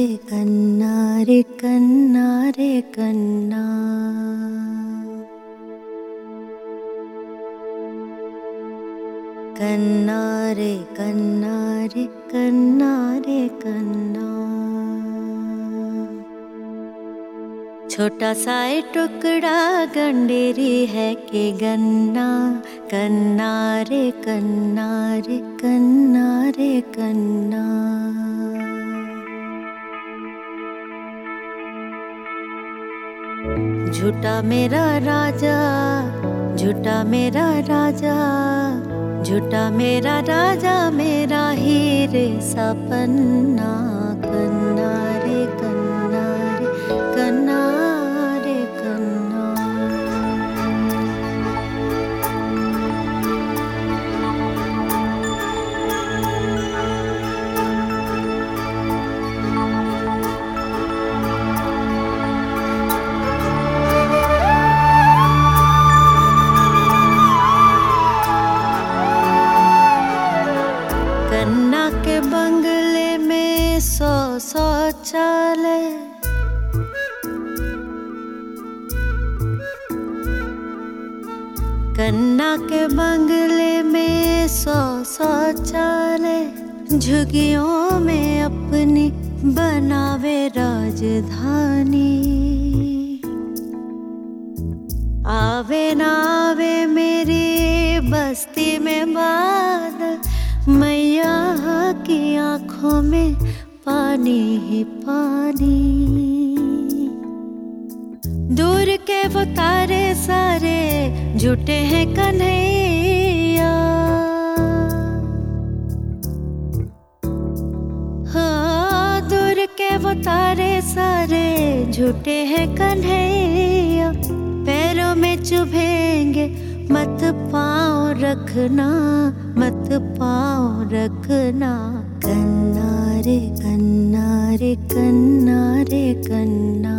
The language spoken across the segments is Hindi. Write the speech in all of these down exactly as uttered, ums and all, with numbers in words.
कन्ना रे कन्ना रे कन्ना। कन्ना रे कन्ना रे कन्ना रे कन्ना। छोटा सा टुकड़ा गंडेरी है के गन्ना। कन्ना रे कन्ना रे कन्ना रे कन्ना। झूठा मेरा राजा, झूठा मेरा राजा, झूठा मेरा राजा, मेरा हीरे सा पन्ना। कन्ना रे कन्ना रे कन्ना रे कन्ना। कन्ना के बंगले में सौ शौचालय। कन्ना के बंगले में सौ शौचालय। झुग्गियों में अपनी बनावे राजधानी। आवे ना आवे मेरी बस्ती में बादल, मैया की आँखों में पानी ही पानी। दूर के वो तारे सारे झूठे हैं कन्हैया। हाँ, दूर के वो तारे सारे झूठे हैं कन्हैया। पैरों में चुभेंगे मत पाँव रखना, मत पाँव रखना। कन्ना रे कन्ना रे कन्ना रे कन्ना।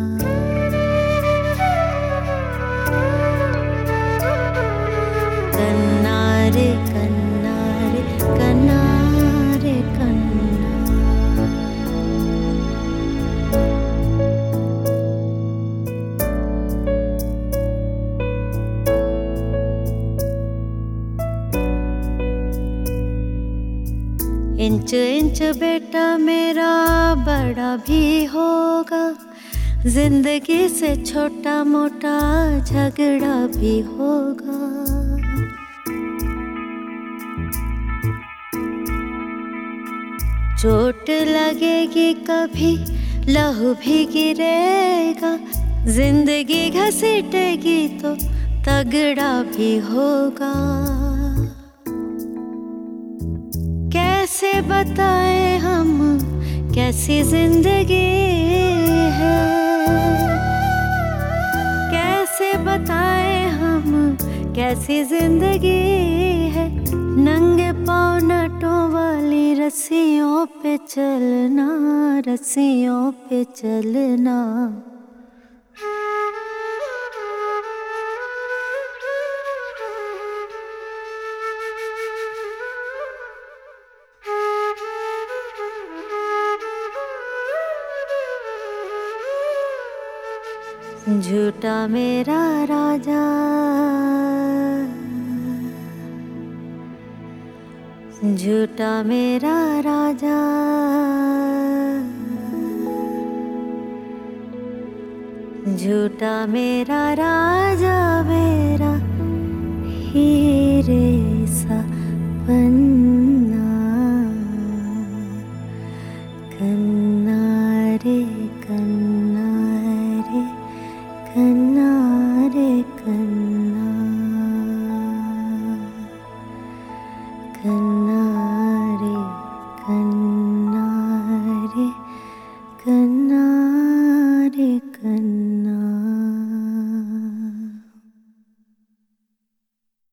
कन्ना रे कन्ना रे कन्ना रे कन्ना। इंच इंच बेटा मेरा बड़ा भी होगा। जिंदगी से छोटा मोटा झगड़ा भी होगा। चोट लगेगी कभी, लहू भी गिरेगा। जिंदगी घसीटेगी तो तगड़ा भी होगा। कैसे बताएं हम कैसी जिंदगी है। कैसे बताएं हम कैसी जिंदगी है। नंगे पाँव नटों वाली रस्सियों पे चलना, रस्सियों पे चलना। झूठा मेरा राजा, झूठा मेरा राजा, झूठा मेरा राजा, मेरा हीरे सा पन्ना।